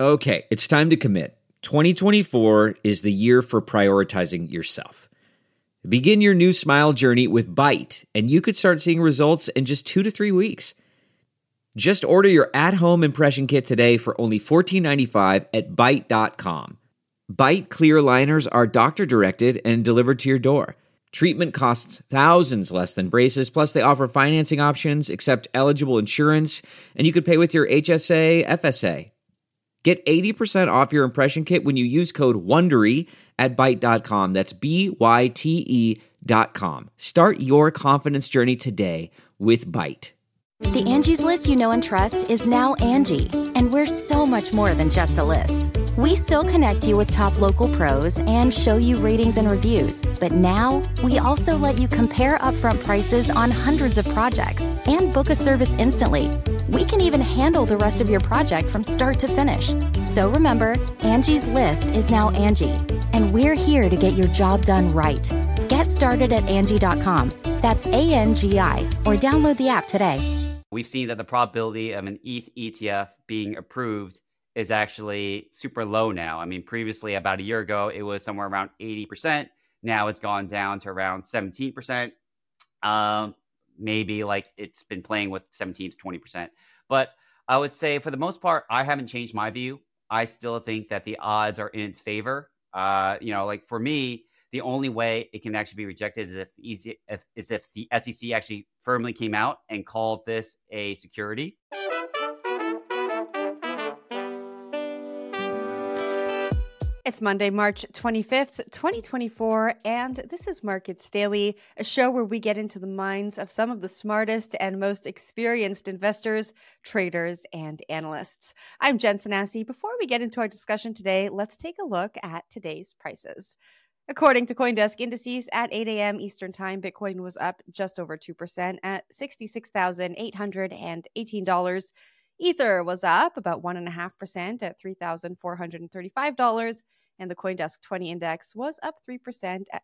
Okay, it's time to commit. 2024 is the year for prioritizing yourself. Begin your new smile journey with Byte, and you could start seeing results in just 2 to 3 weeks. Just order your at-home impression kit today for only $14.95 at Byte.com. Byte clear liners are doctor-directed and delivered to your door. Treatment costs thousands less than braces, plus they offer financing options, accept eligible insurance, and you could pay with your HSA, FSA. Get 80% off your impression kit when you use code WONDERY at Byte.com. That's BYTE.com. Start your confidence journey today with Byte. The Angie's List you know and trust is now Angie, and we're so much more than just a list. We still connect you with top local pros and show you ratings and reviews, but now we also let you compare upfront prices on hundreds of projects and book a service instantly. We can even handle the rest of your project from start to finish. So remember, Angie's List is now Angie, and we're here to get your job done right. Get started at Angie.com. That's ANGI, or download the app today. We've seen that the probability of an ETH ETF being approved is actually super low now. I mean, previously, about a year ago, it was somewhere around 80%. Now it's gone down to around 17%. Maybe like it's been playing with 17 to 20%. But I would say for the most part, I haven't changed my view. I still think that the odds are in its favor. Like for me, the only way it can actually be rejected is if the SEC actually firmly came out and called this a security. It's Monday, March 25th, 2024, and this is Markets Daily, a show where we get into the minds of some of the smartest and most experienced investors, traders, and analysts. I'm Jen Sanasie. Before we get into our discussion today, let's take a look at today's prices. According to CoinDesk Indices, at 8 a.m. Eastern Time, Bitcoin was up just over 2% at $66,818. Ether was up about 1.5% at $3,435, and the CoinDesk 20 Index was up 3% at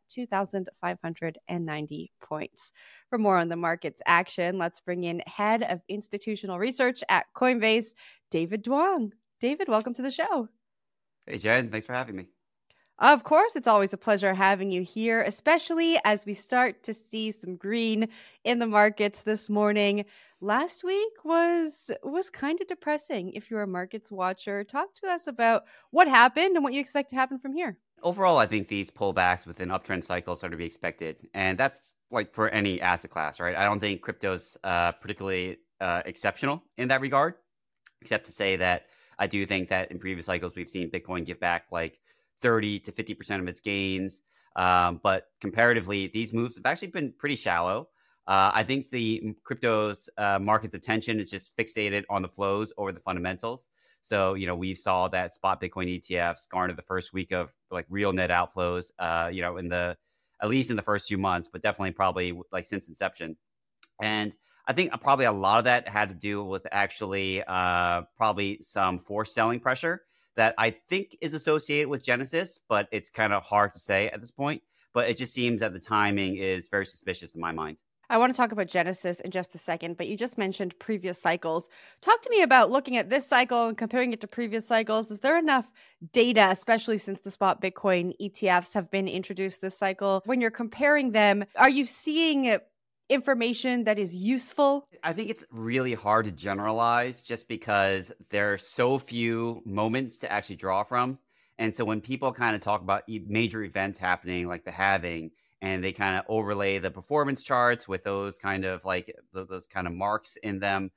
2,590 points. For more on the market's action, let's bring in Head of Institutional Research at Coinbase, David Duong. David, welcome to the show. Hey, Jen. Thanks for having me. Of course, it's always a pleasure having you here, especially as we start to see some green in the markets this morning. Last week was kind of depressing. If you're a markets watcher, talk to us about what happened and what you expect to happen from here. Overall, I think these pullbacks within uptrend cycles are to be expected. And that's like for any asset class, right? I don't think crypto's particularly exceptional in that regard, except to say that I do think that in previous cycles, we've seen Bitcoin give back like 30 to 50% of its gains. But comparatively, these moves have actually been pretty shallow. I think the crypto's market's attention is just fixated on the flows over the fundamentals. So, we saw that spot Bitcoin ETFs garner the first week of like real net outflows, at least in the first few months, but definitely probably like since inception. And I think probably a lot of that had to do with actually probably some forced selling pressure that I think is associated with Genesis, but it's kind of hard to say at this point. But it just seems that the timing is very suspicious in my mind. I want to talk about Genesis in just a second, but you just mentioned previous cycles. Talk to me about looking at this cycle and comparing it to previous cycles. Is there enough data, especially since the spot Bitcoin ETFs have been introduced this cycle? When you're comparing them, are you seeing information that is useful? I think it's really hard to generalize just because there are so few moments to actually draw from. And so when people kind of talk about major events happening like the halving, and they kind of overlay the performance charts with those kind of like those kind of marks in them,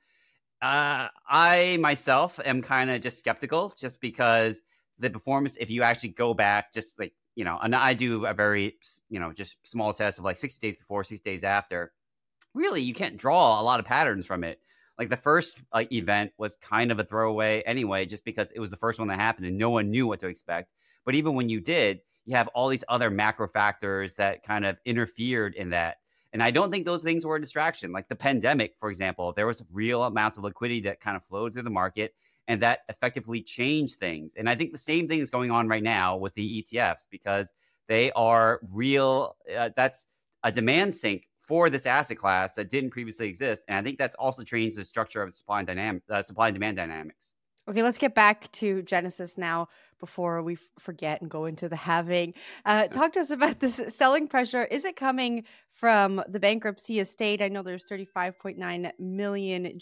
I myself am kind of just skeptical just because the performance, if you actually go back just like, and I do a very, just small test of like 60 days before, 6 days after, really, you can't draw a lot of patterns from it. Like the first event was kind of a throwaway anyway, just because it was the first one that happened and no one knew what to expect. But even when you did, you have all these other macro factors that kind of interfered in that. And I don't think those things were a distraction. Like the pandemic, for example, there was real amounts of liquidity that kind of flowed through the market and that effectively changed things. And I think the same thing is going on right now with the ETFs because they are real. That's a demand sink for this asset class that didn't previously exist. And I think that's also changed the structure of supply and demand dynamics. Okay, let's get back to Genesis now before we forget and go into the halving. Talk to us about this selling pressure. Is it coming from the bankruptcy estate? I know there's 35.9 million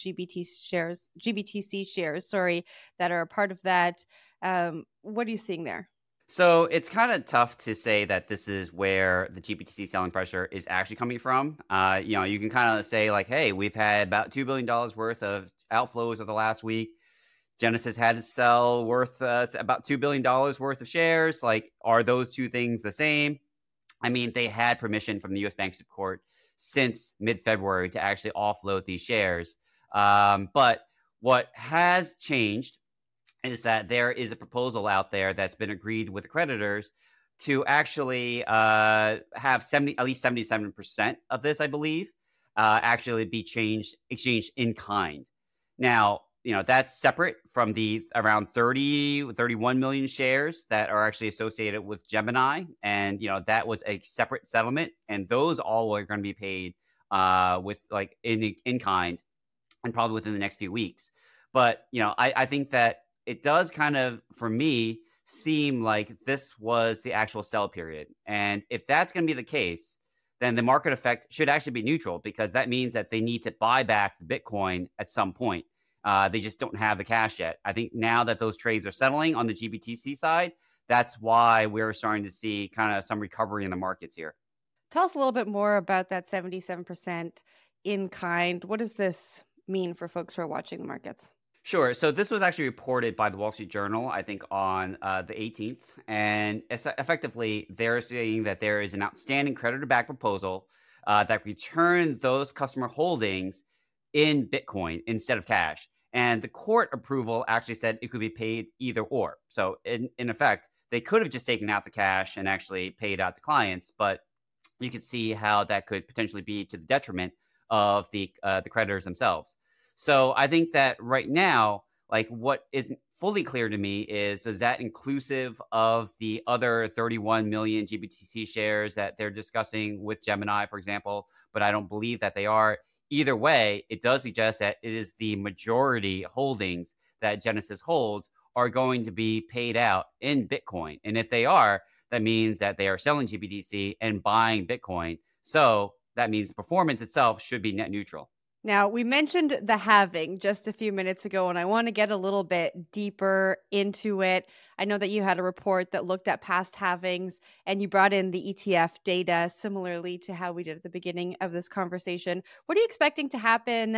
GBTC shares, that are a part of that. What are you seeing there? So it's kind of tough to say that this is where the GBTC selling pressure is actually coming from. You can kind of say like, hey, we've had about $2 billion worth of outflows over the last week. Genesis had to sell worth about $2 billion worth of shares. Like, are those two things the same? I mean, they had permission from the U.S. Bankruptcy Court since mid-February to actually offload these shares. But what has changed is that there is a proposal out there that's been agreed with the creditors to actually have at least 77% of this, I believe, actually be exchanged in kind. Now, that's separate from the around 31 million shares that are actually associated with Gemini. And, that was a separate settlement. And those all are going to be paid with like in kind and probably within the next few weeks. But, I think that it does kind of, for me, seem like this was the actual sell period. And if that's going to be the case, then the market effect should actually be neutral, because that means that they need to buy back the Bitcoin at some point. They just don't have the cash yet. I think now that those trades are settling on the GBTC side, that's why we're starting to see kind of some recovery in the markets here. Tell us a little bit more about that 77% in kind. What does this mean for folks who are watching the markets? Sure. So this was actually reported by the Wall Street Journal, I think, on the 18th. And effectively, they're saying that there is an outstanding creditor-backed proposal that returned those customer holdings in Bitcoin instead of cash. And the court approval actually said it could be paid either or. So in effect, they could have just taken out the cash and actually paid out to clients. But you could see how that could potentially be to the detriment of the creditors themselves. So I think that right now, like, what isn't fully clear to me is that inclusive of the other 31 million GBTC shares that they're discussing with Gemini, for example? But I don't believe that they are. Either way, it does suggest that it is the majority holdings that Genesis holds are going to be paid out in Bitcoin. And if they are, that means that they are selling GBTC and buying Bitcoin. So that means the performance itself should be net neutral. Now, we mentioned the halving just a few minutes ago, and I want to get a little bit deeper into it. I know that you had a report that looked at past halvings, and you brought in the ETF data similarly to how we did at the beginning of this conversation. What are you expecting to happen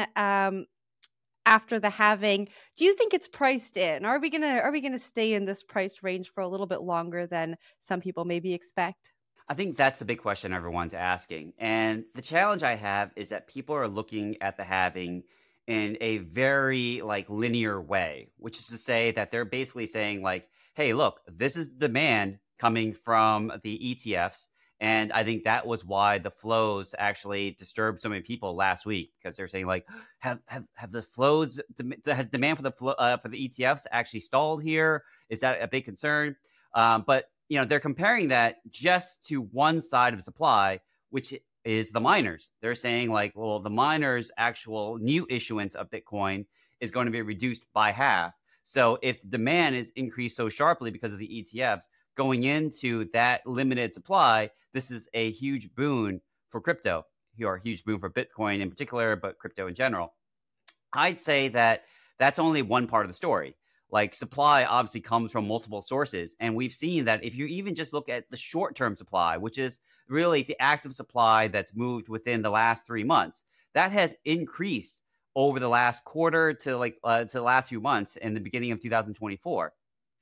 after the halving? Do you think it's priced in? Are we gonna stay in this price range for a little bit longer than some people maybe expect? I think that's the big question everyone's asking. And the challenge I have is that people are looking at the halving in a very linear way, which is to say that they're basically saying like, hey, look, this is demand coming from the ETFs. And I think that was why the flows actually disturbed so many people last week, because they're saying like, have the flows, has demand for the ETFs actually stalled here? Is that a big concern? But they're comparing that just to one side of supply, which is the miners. They're saying like, well, the miners' actual new issuance of Bitcoin is going to be reduced by half. So if demand is increased so sharply because of the ETFs going into that limited supply, this is a huge boon for crypto, or a huge boon for Bitcoin in particular, but crypto in general. I'd say that that's only one part of the story. Like, supply obviously comes from multiple sources. And we've seen that if you even just look at the short-term supply, which is really the active supply that's moved within the last 3 months, that has increased over the last quarter to the last few months in the beginning of 2024.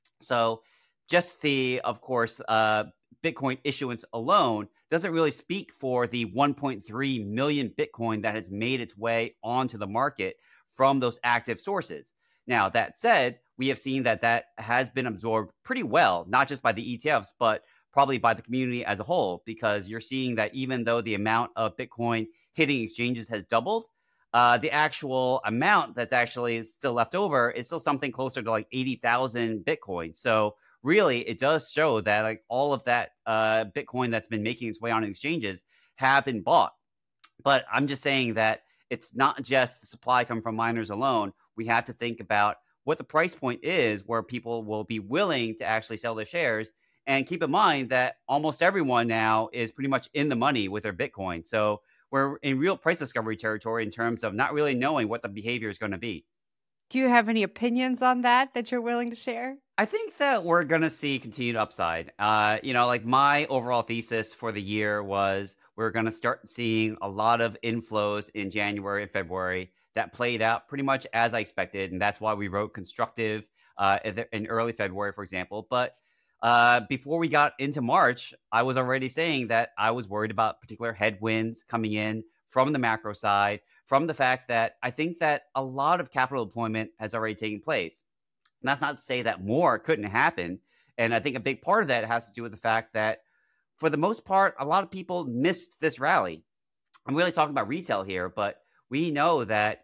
So just of course, Bitcoin issuance alone doesn't really speak for the 1.3 million Bitcoin that has made its way onto the market from those active sources. Now, that said, we have seen that has been absorbed pretty well, not just by the ETFs, but probably by the community as a whole, because you're seeing that even though the amount of Bitcoin hitting exchanges has doubled, the actual amount that's actually still left over is still something closer to like 80,000 Bitcoin. So really, it does show that like all of that Bitcoin that's been making its way on exchanges have been bought. But I'm just saying that it's not just the supply coming from miners alone. We have to think about what the price point is where people will be willing to actually sell their shares. And keep in mind that almost everyone now is pretty much in the money with their Bitcoin. So we're in real price discovery territory in terms of not really knowing what the behavior is going to be. Do you have any opinions on that you're willing to share? I think that we're going to see continued upside. Like my overall thesis for the year was we're going to start seeing a lot of inflows in January and February that played out pretty much as I expected. And that's why we wrote constructive in early February, for example. But before we got into March, I was already saying that I was worried about particular headwinds coming in from the macro side, from the fact that I think that a lot of capital deployment has already taken place. And that's not to say that more couldn't happen. And I think a big part of that has to do with the fact that for the most part, a lot of people missed this rally. I'm really talking about retail here, but we know that,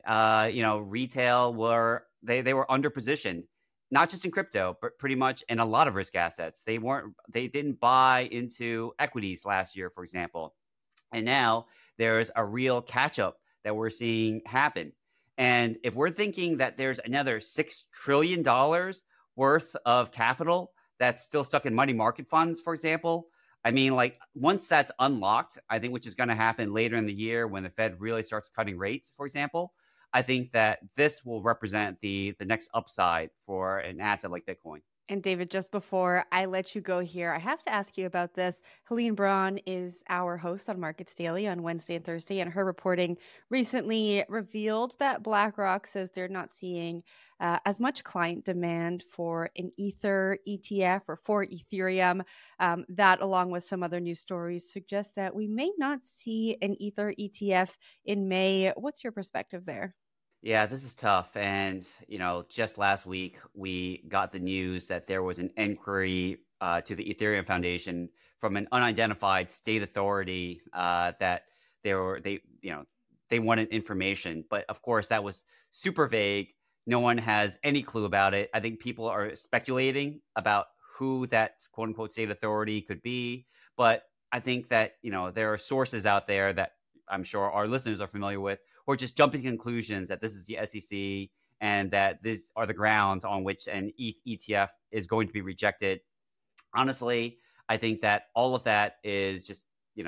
retail they were underpositioned, not just in crypto, but pretty much in a lot of risk assets. They didn't buy into equities last year, for example. And now there's a real catch up that we're seeing happen. And if we're thinking that there's another $6 trillion worth of capital that's still stuck in money market funds, for example, I mean, like once that's unlocked, I think which is going to happen later in the year when the Fed really starts cutting rates, for example, I think that this will represent the next upside for an asset like Bitcoin. And David, just before I let you go here, I have to ask you about this. Helene Braun is our host on Markets Daily on Wednesday and Thursday, and her reporting recently revealed that BlackRock says they're not seeing as much client demand for an Ether ETF or for Ethereum. That, along with some other news stories, suggests that we may not see an Ether ETF in May. What's your perspective there? Yeah, this is tough. And, just last week, we got the news that there was an inquiry to the Ethereum Foundation from an unidentified state authority that they wanted information. But of course, that was super vague. No one has any clue about it. I think people are speculating about who that quote unquote state authority could be. But I think that, there are sources out there that I'm sure our listeners are familiar with, or just jumping to conclusions that this is the SEC and that these are the grounds on which an ETH ETF is going to be rejected. Honestly, I think that all of that is just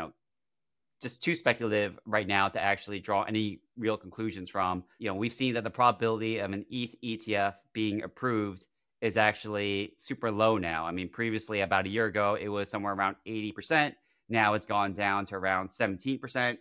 too speculative right now to actually draw any real conclusions from. We've seen that the probability of an ETH ETF being approved is actually super low now. I mean, previously about a year ago, it was somewhere around 80%. Now it's gone down to around 17%.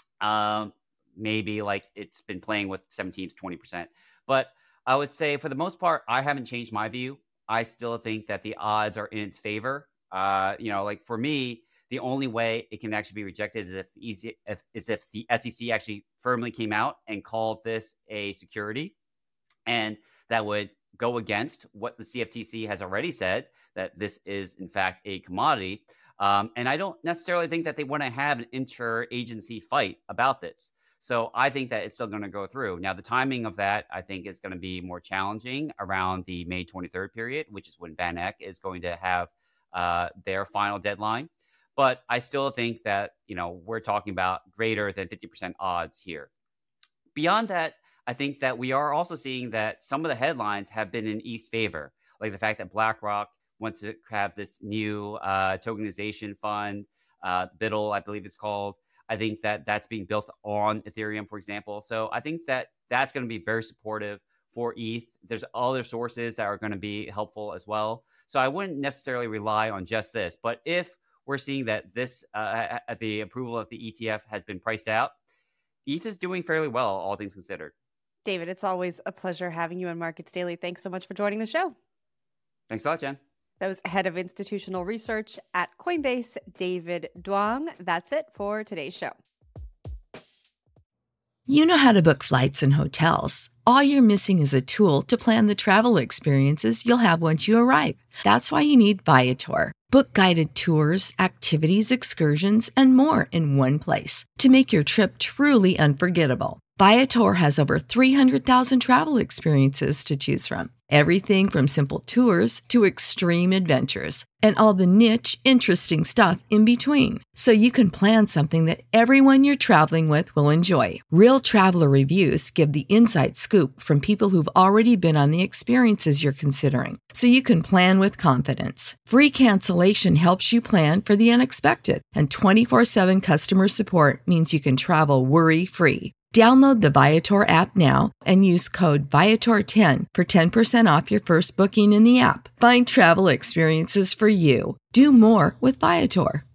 Maybe like it's been playing with 17 to 20%. But I would say for the most part, I haven't changed my view. I still think that the odds are in its favor. Like for me, the only way it can actually be rejected is if the SEC actually firmly came out and called this a security. And that would go against what the CFTC has already said, that this is in fact a commodity. And I don't necessarily think that they want to have an interagency fight about this. So I think that it's still going to go through. Now, the timing of that, I think, is going to be more challenging around the May 23rd period, which is when VanEck is going to have their final deadline. But I still think that, we're talking about greater than 50% odds here. Beyond that, I think that we are also seeing that some of the headlines have been in ETH's favor, like the fact that BlackRock wants to have this new tokenization fund, BUIDL, I believe it's called. I think that that's being built on Ethereum, for example. So I think that that's going to be very supportive for ETH. There's other sources that are going to be helpful as well. So I wouldn't necessarily rely on just this. But if we're seeing that this, the approval of the ETF has been priced out, ETH is doing fairly well, all things considered. David, it's always a pleasure having you on Markets Daily. Thanks so much for joining the show. Thanks a lot, Jen. That was Head of Institutional Research at Coinbase, David Duong. That's it for today's show. You know how to book flights and hotels. All you're missing is a tool to plan the travel experiences you'll have once you arrive. That's why you need Viator. Book guided tours, activities, excursions, and more in one place to make your trip truly unforgettable. Viator has over 300,000 travel experiences to choose from. Everything from simple tours to extreme adventures and all the niche, interesting stuff in between. So you can plan something that everyone you're traveling with will enjoy. Real traveler reviews give the inside scoop from people who've already been on the experiences you're considering. So you can plan with confidence. Free cancellation helps you plan for the unexpected. And 24/7 customer support means you can travel worry-free. Download the Viator app now and use code Viator10 for 10% off your first booking in the app. Find travel experiences for you. Do more with Viator.